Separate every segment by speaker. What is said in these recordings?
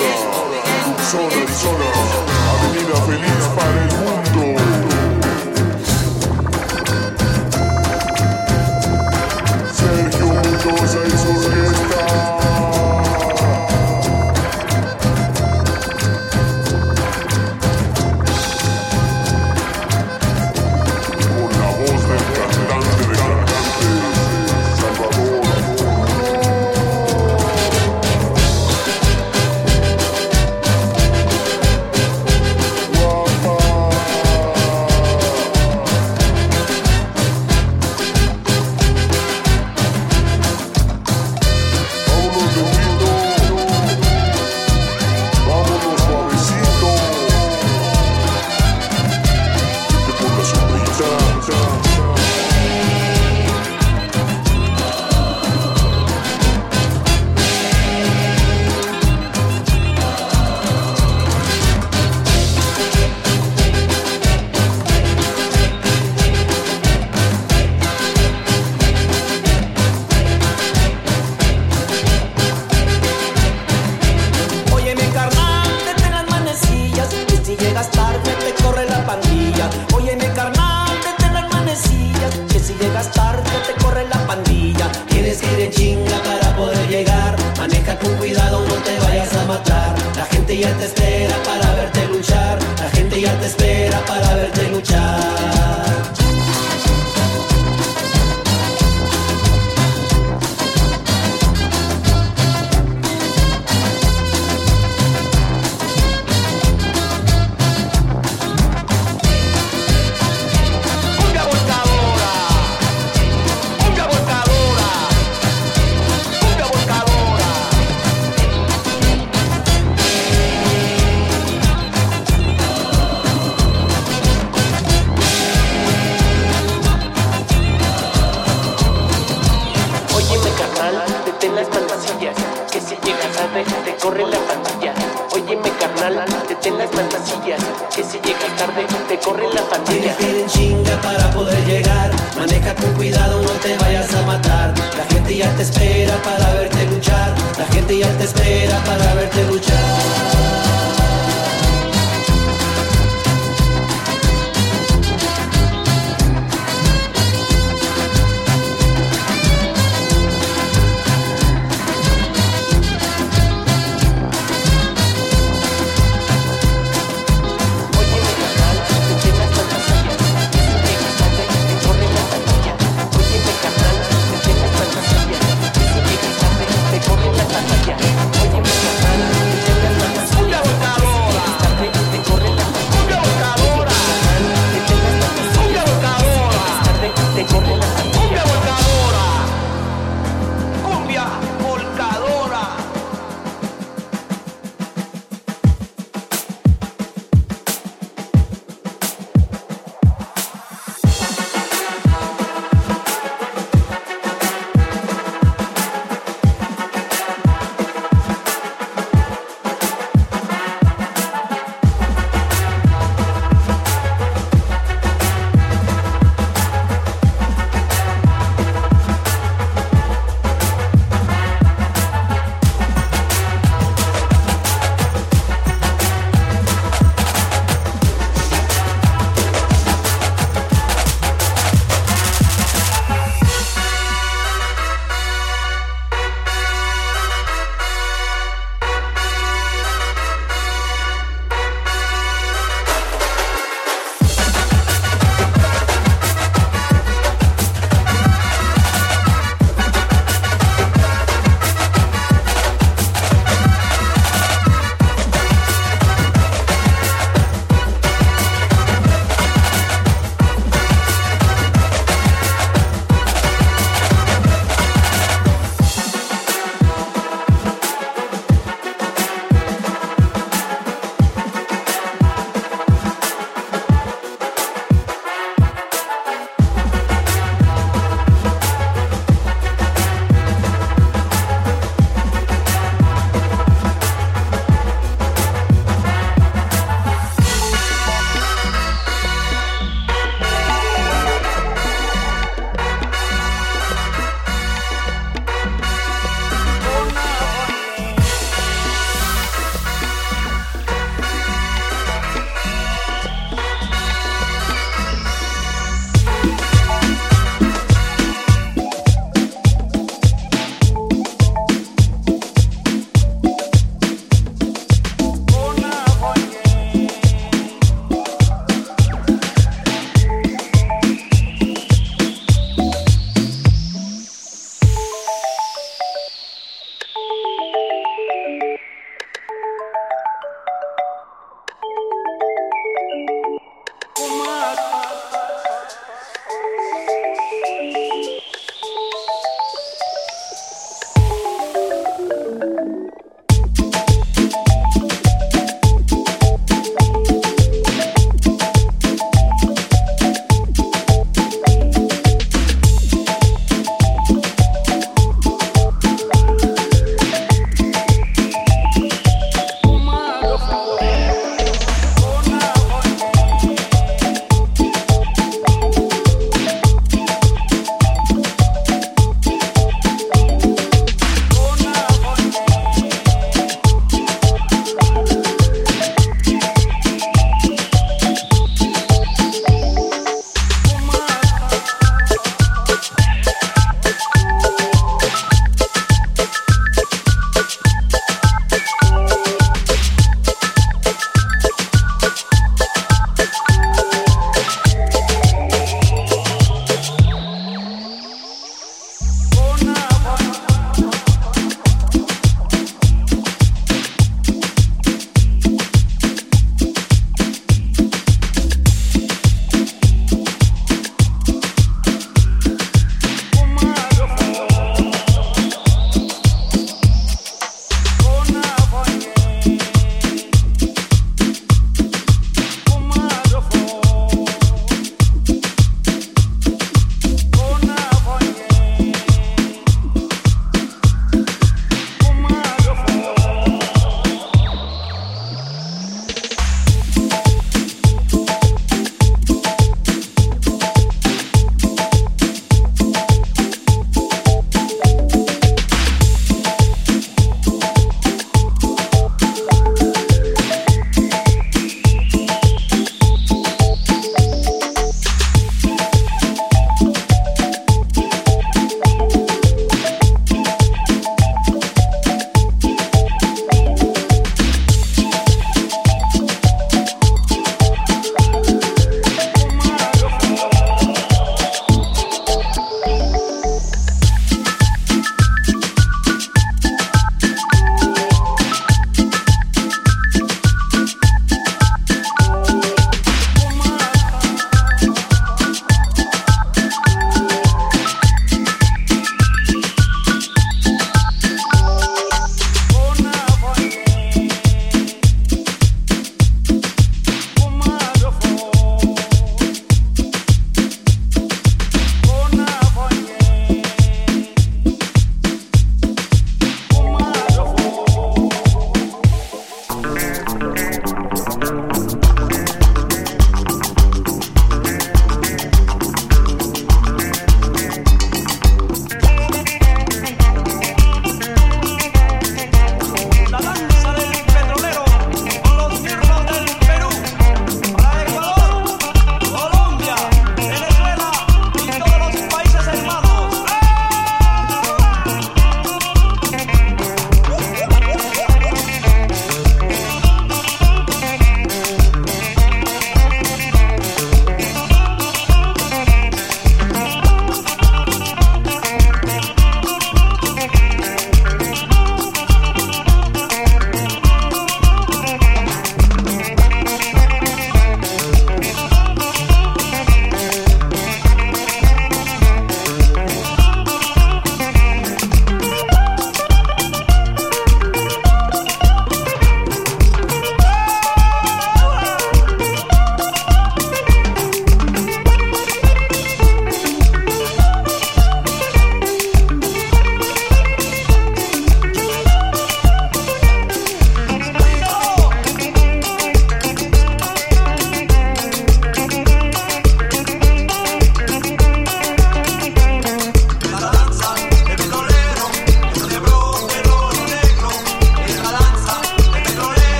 Speaker 1: Zona, avenida feliz para el mundo. Sergio Mendoza y su orquesta. Con la voz del cantante de cantantes, Salvador.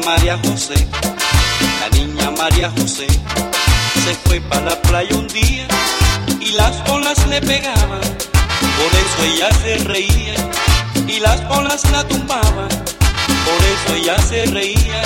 Speaker 2: María José, la niña María José, se fue para la playa un día y las olas le pegaban, por eso ella se reía, y las olas la tumbaban, por eso ella se reía.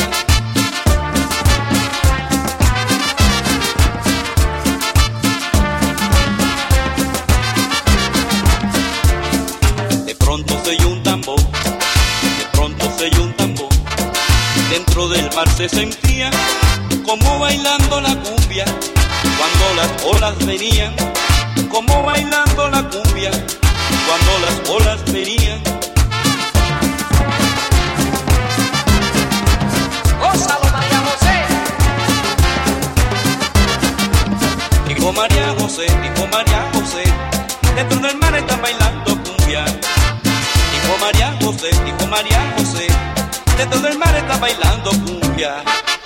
Speaker 2: De pronto se oyó un tambor, de pronto se oyó un tambor, dentro del mar se sentía como bailando la cumbia, cuando las olas venían, como bailando la cumbia, cuando las olas venían.
Speaker 3: ¡Gózalo, María José!
Speaker 2: Dijo María José, dijo María José, dentro del mar están bailando cumbia. Dijo María José, dijo María José, dentro del mar está bailando cumbia.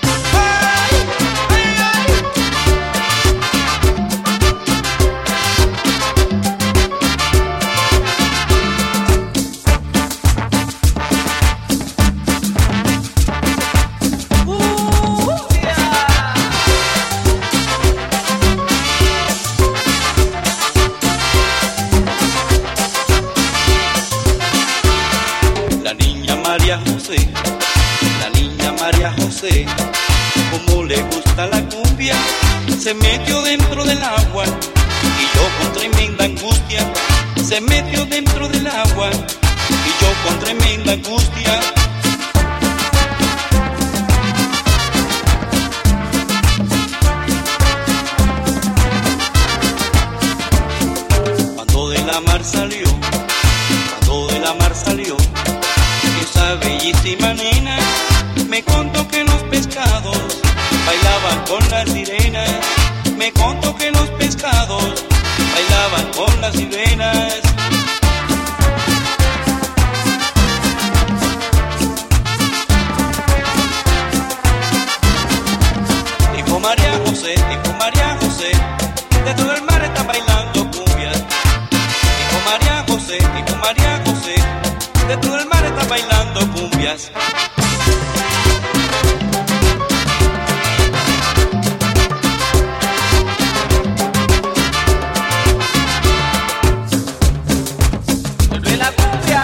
Speaker 2: La niña María José, la niña María José, como le gusta la cumbia, se metió dentro del agua y yo con tremenda angustia, se metió dentro del agua y yo con tremenda angustia. Cuando de la mar salió, cuando de la mar salió, esa bellísima nena me contó que los pescados bailaban con las sirenas, me contó que los pescados bailaban con las sirenas. Dijo María José, dijo María José, dentro del mar está bailando cumbia. Dijo María José, dijo María José, dentro del mar está bailando cumbias.
Speaker 3: ¡Vuelve la cumbia!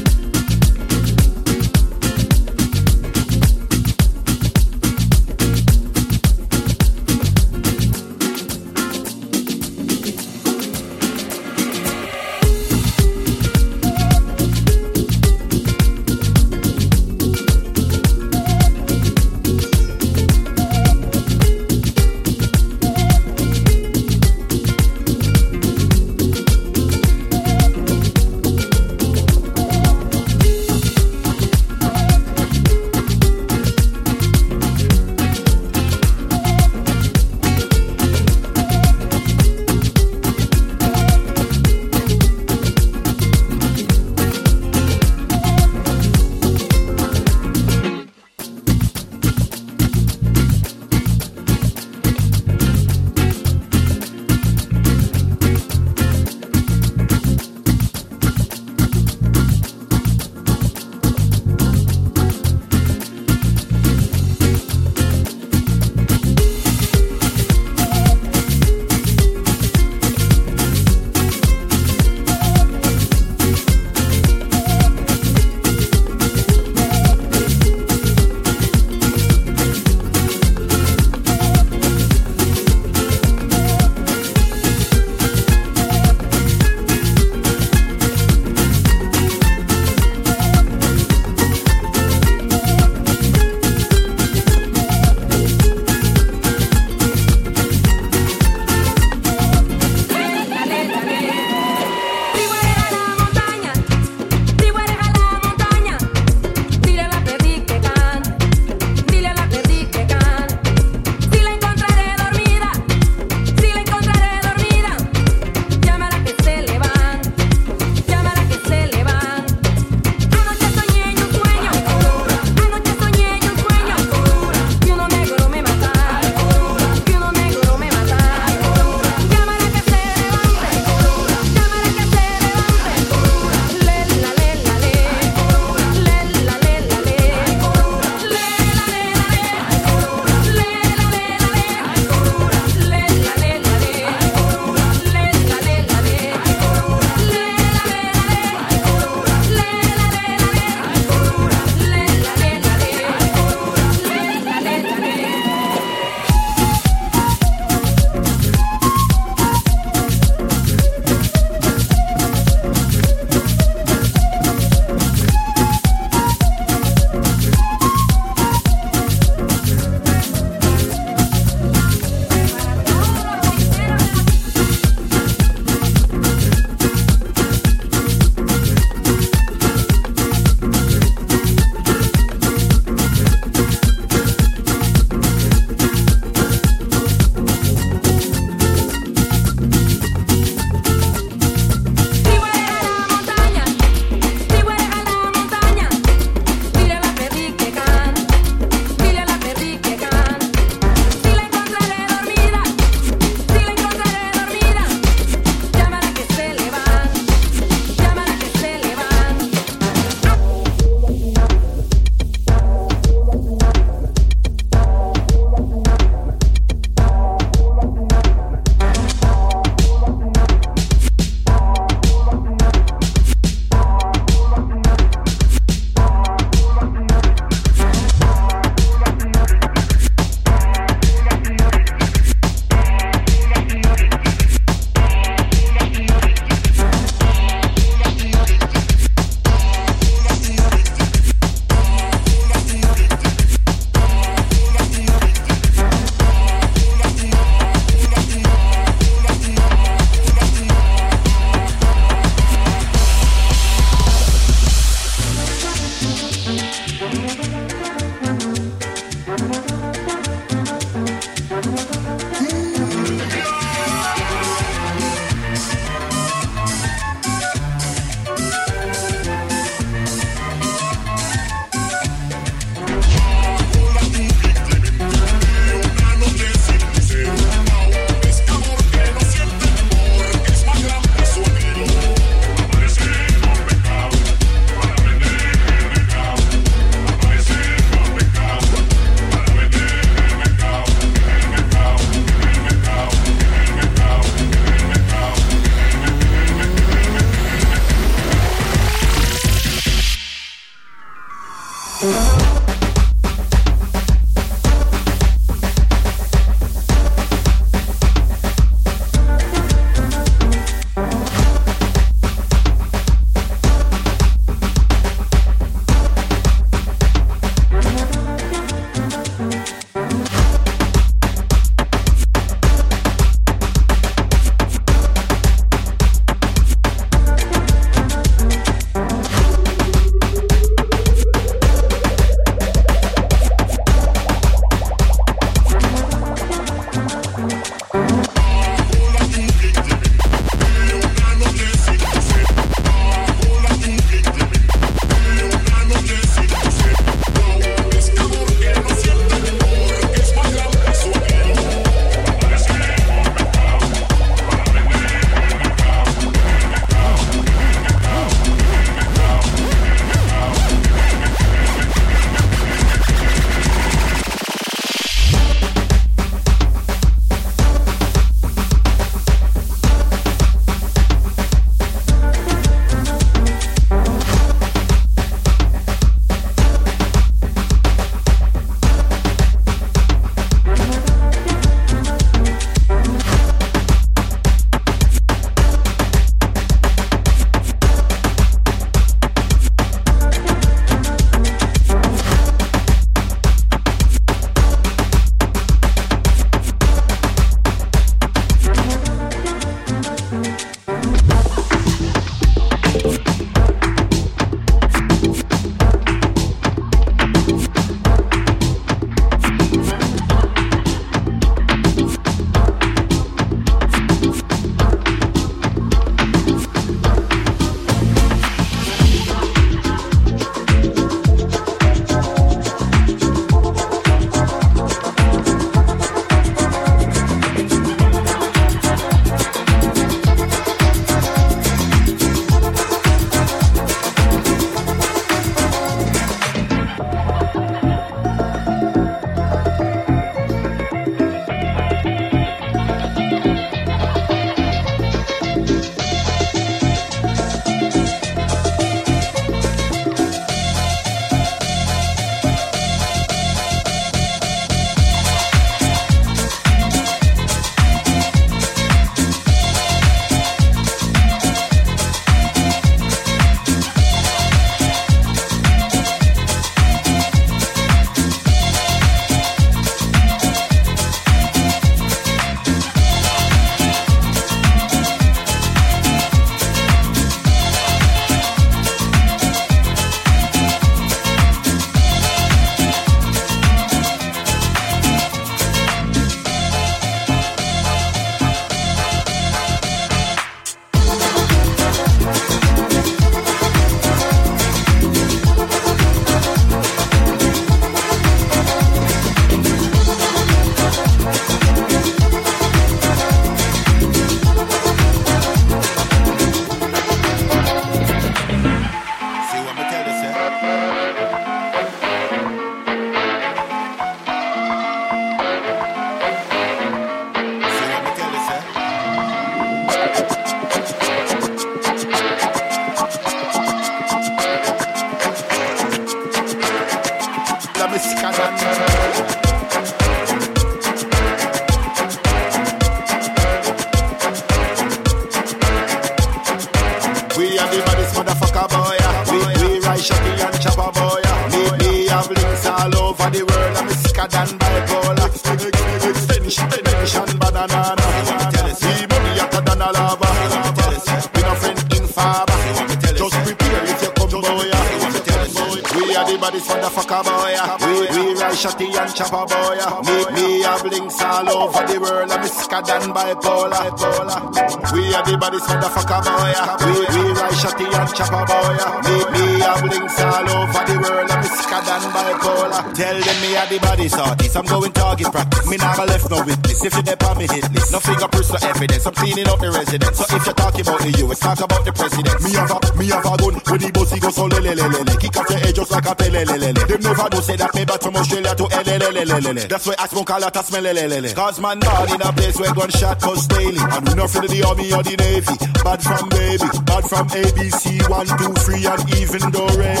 Speaker 4: Miskadan bipolar. Extension banana. See money hotter than a lava. We no friend in Faba. Just prepare if you come boy. We are the bodies for the fucker boy. We ride shotty and chopper boy. Me have links all over the world. I'm Miskadan bipolar. We are the bodies for the fucker boy. We ride shotty and chopper boy. Me have links all over the world. I'm Miskadan bipolar. Tell them me are the body sorties. I'm going target practice. Me never left no witness. If you dep on me hit list, no fingerprints for evidence. I'm cleaning up the residence. So if you're talking about the US, talk about the president. Me have a gun when the bossy go so lelelelele. Kick off your head just like a pelelelele. Them never do say that me back from Australia to LLLLele. That's why I smoke a lot of smell lelelele. Cause man born in a place where gunshot bust daily. And we not for the army or the navy. Bad from baby, bad from ABC 1, 2, 3 and even do re.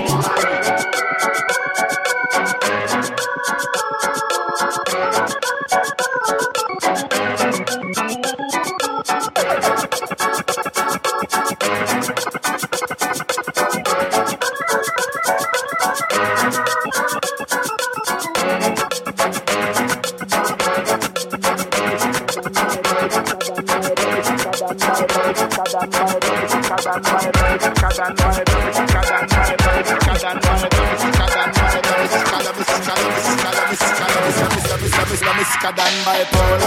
Speaker 4: Miskadan bipolar.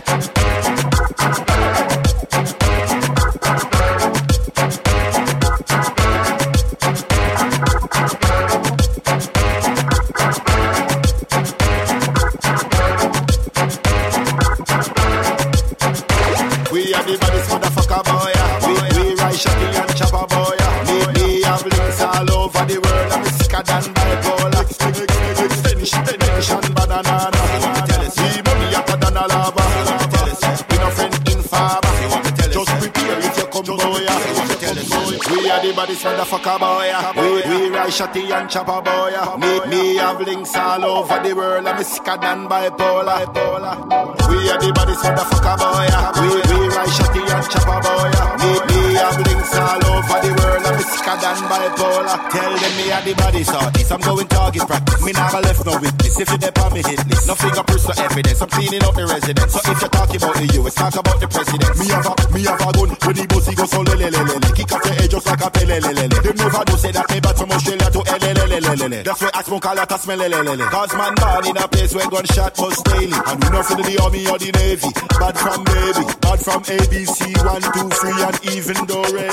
Speaker 4: We are the baddest motherfucker boy. We ride shotty and chopper boy. Me have links all over the world. I'm Miskadan bipolar. Extension banana. See money hotter than a lava. We no friend in Faba. Just prepare if you come boy. We are the baddest motherfucker boy. We ride shotty and chopper boy. Me have links all over the world. I'm Miskadan bipolar. We are the baddest motherfucker boy. We ride shotty and chopper boy. Me have links all over the world. I'm Miskadan bipolar. Tell them me are the body sorties. I'm going target practice. Me never left no witness. If you dep on me hit list, no fingerprints for evidence. I'm cleaning up the residence. So if you're talking about the US, talk about the president. Me have a gun when the bossy go so lelelelele. Kick off your head just like a pelelelele. Them never do say that me back from Australia to LLLLele. That's why I smoke a lot of smell lelelele. Cause man born in a place where gunshot bust daily. And we not for the army or the navy. Bad from baby, bad from ABC 1, 2, 3 and even do re.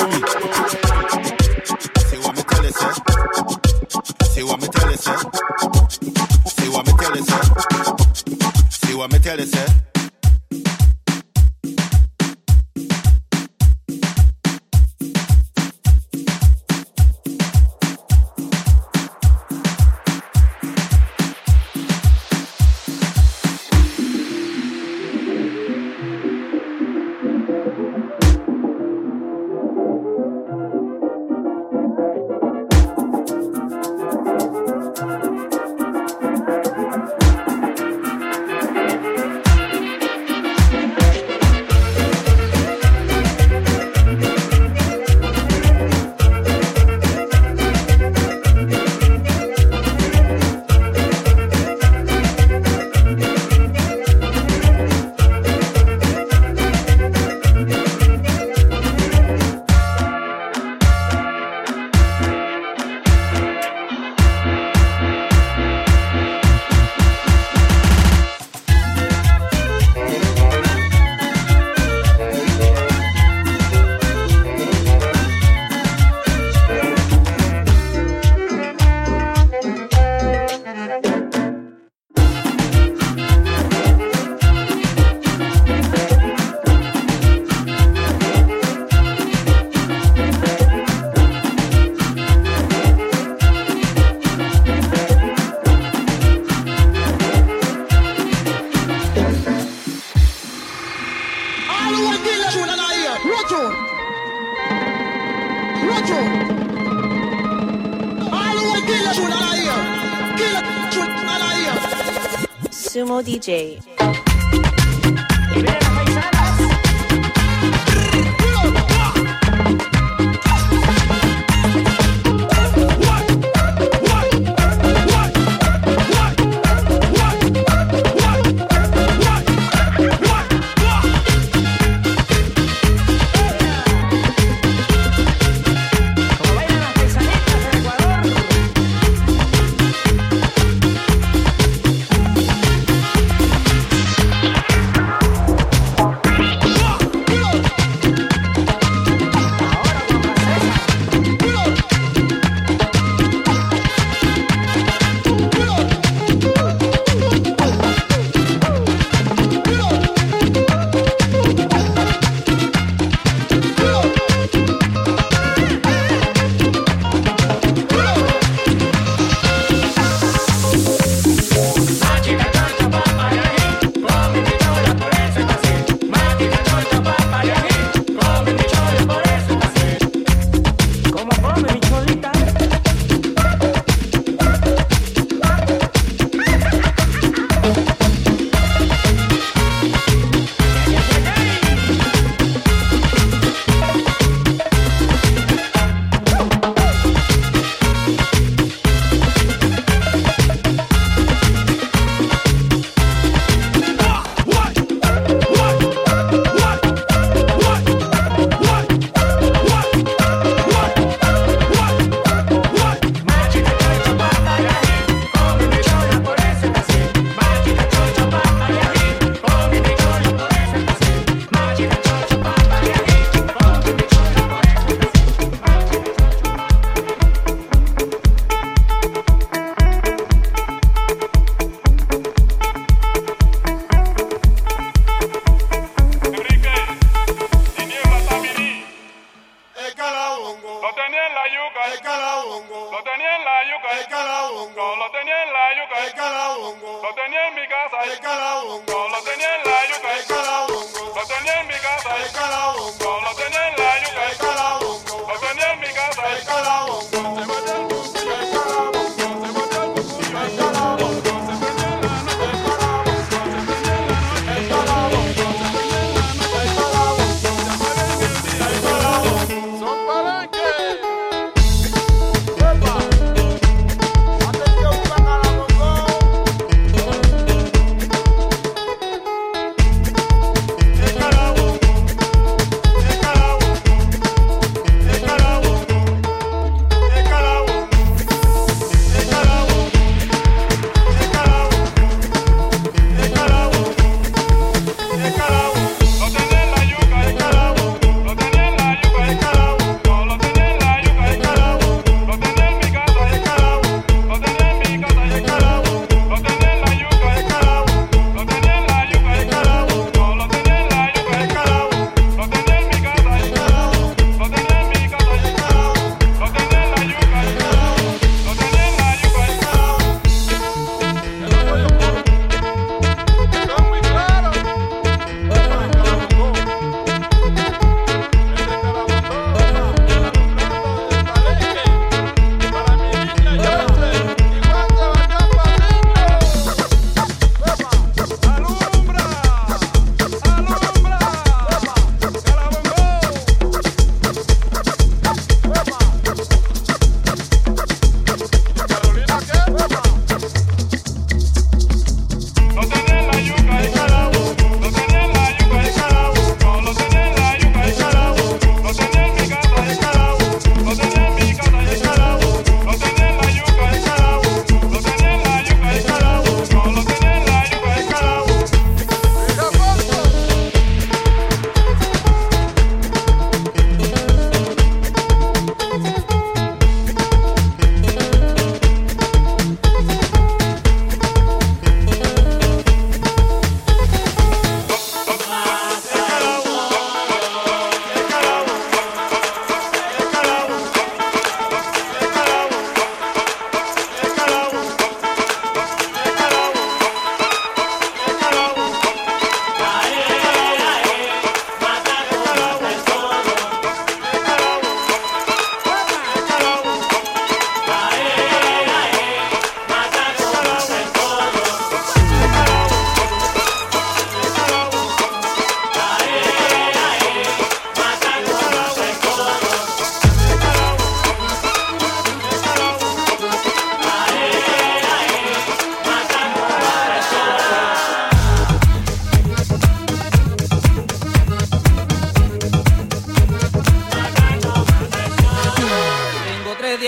Speaker 4: See what me tell you, sir. See what me tell you, sir. See what me tell you, sir. See what me tell you, sir.
Speaker 5: Sumo DJ.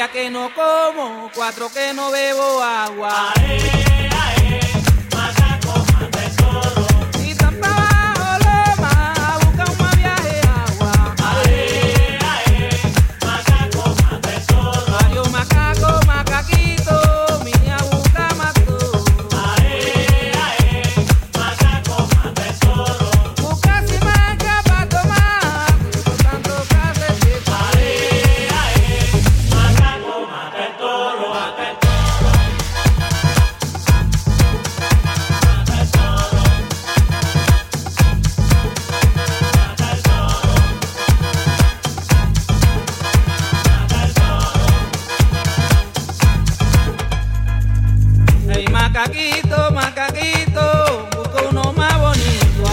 Speaker 6: días que no como, 4 que no bebo agua. Y tan pa' abajo loma, a buscar un más viaje agua. Mario macaco, macaquito, vine a buscar más todo. Busca si manca pa' tomar, por tanto cafecito. Hey, macaquito, macaquito, busca uno más bonito,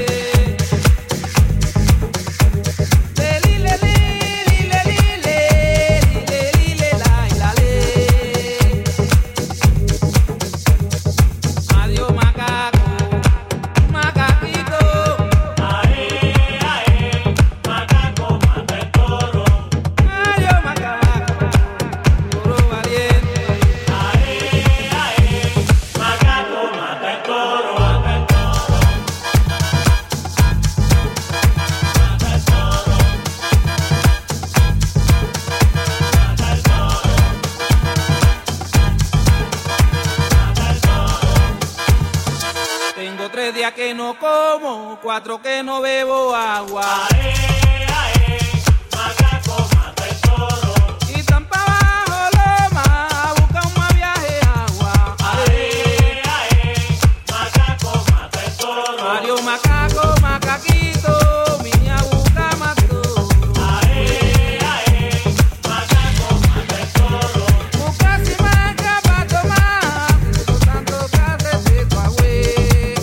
Speaker 6: Le, li, le, li, li, le, li, le, la, le. Adiós, macaco, macaquito. Adiós, macaco, toro valiente. Tengo 3 días que no como, 4 que no bebo agua. Y tan pa' abajo loma, a buscar un más viaje agua. Mario macaco, macaquito, vine a buscar más todo. Busca si manca pa' tomar, por tanto cafecito agüe.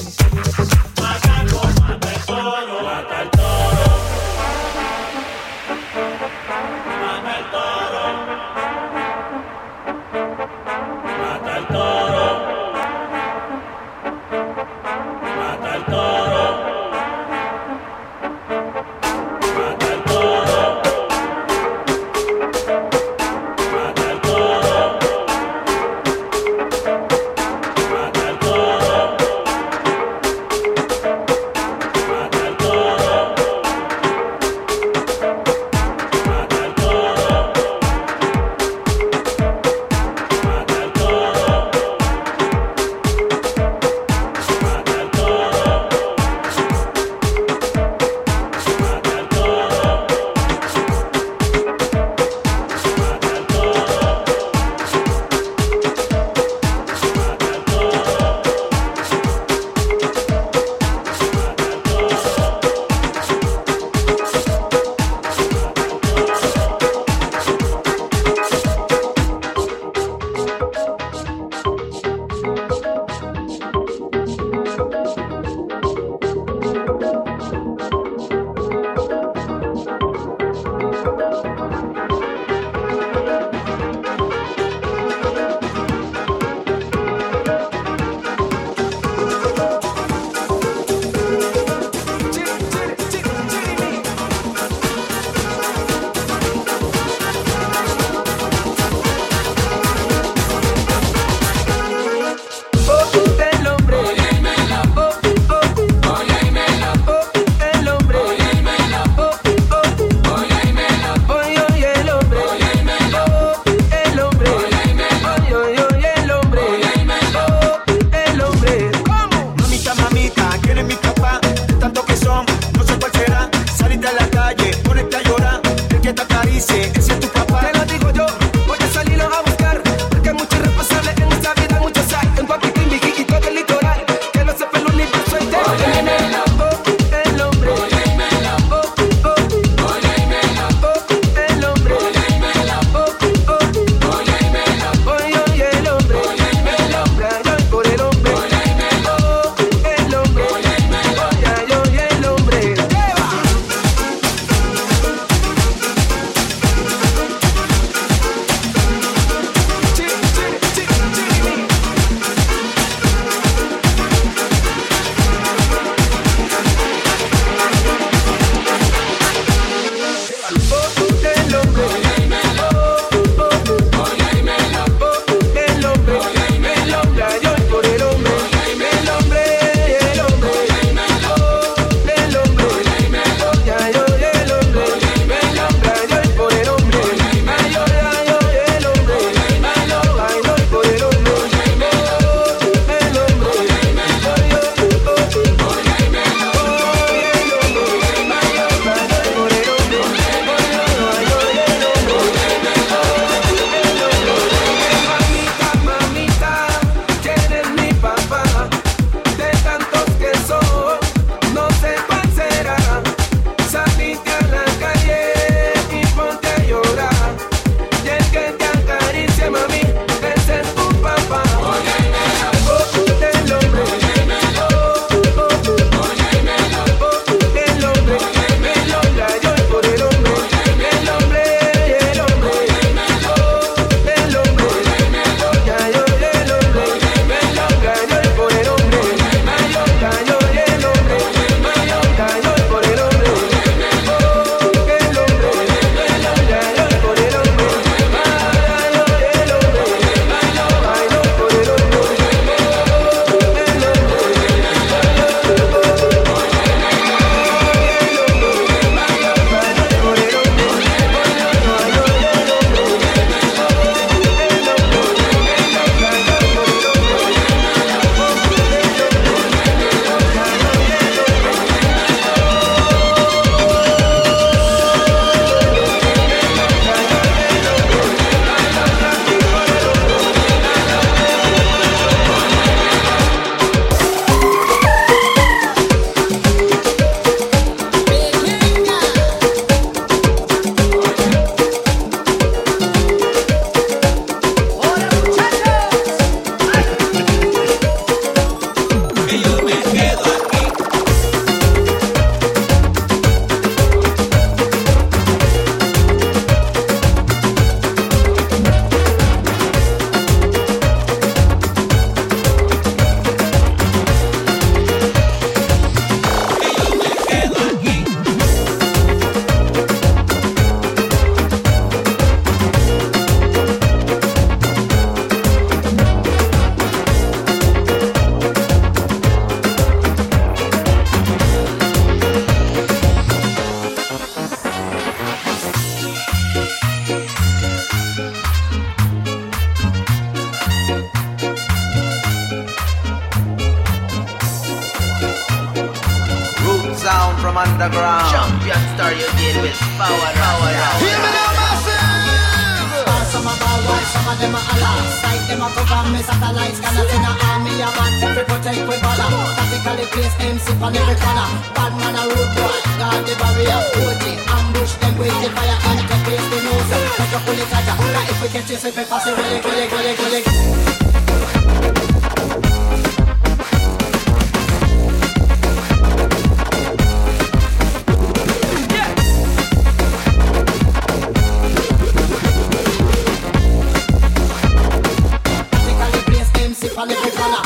Speaker 7: Champion star you deal with. Power, power, power.
Speaker 4: Hear me now, massive.
Speaker 8: Some of our wives, some of them are Allah. Sight them a cover me satellites. Cannot in a army a man. We protect with valor. Tactically place MC on every corner. Bad man a road boy. Guard the barrier. OG ambush them with the fire. Empty face the nose. Make a pull it tighter. If we catch you, say we pass it. Willy. On every corner.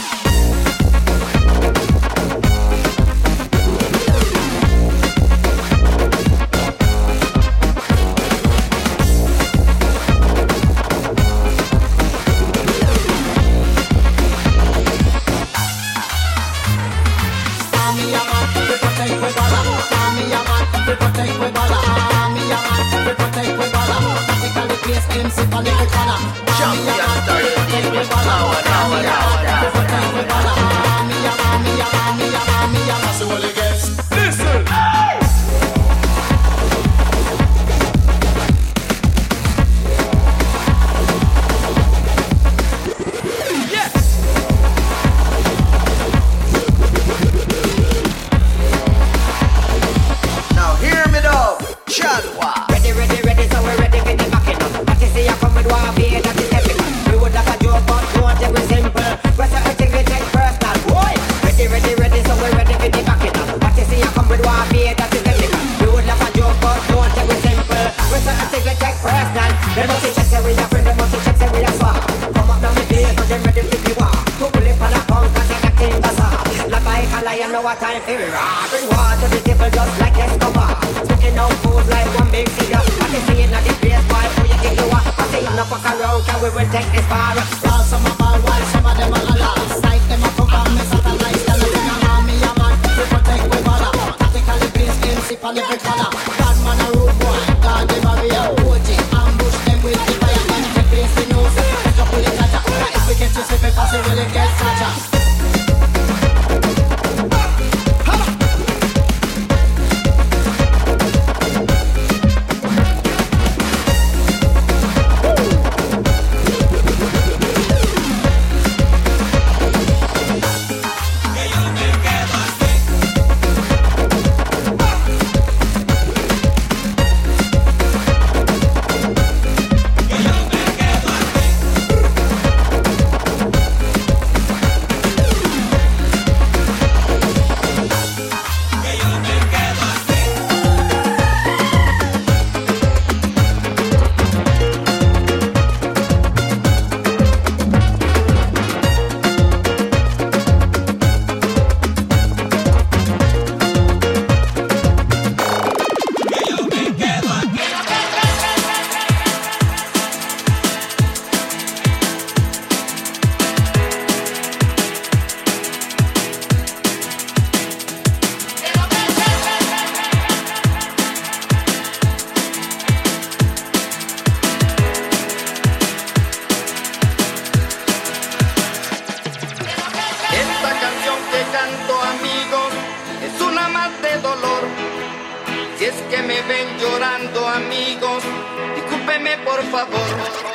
Speaker 7: Si es que me ven llorando, amigos, discúlpeme por favor.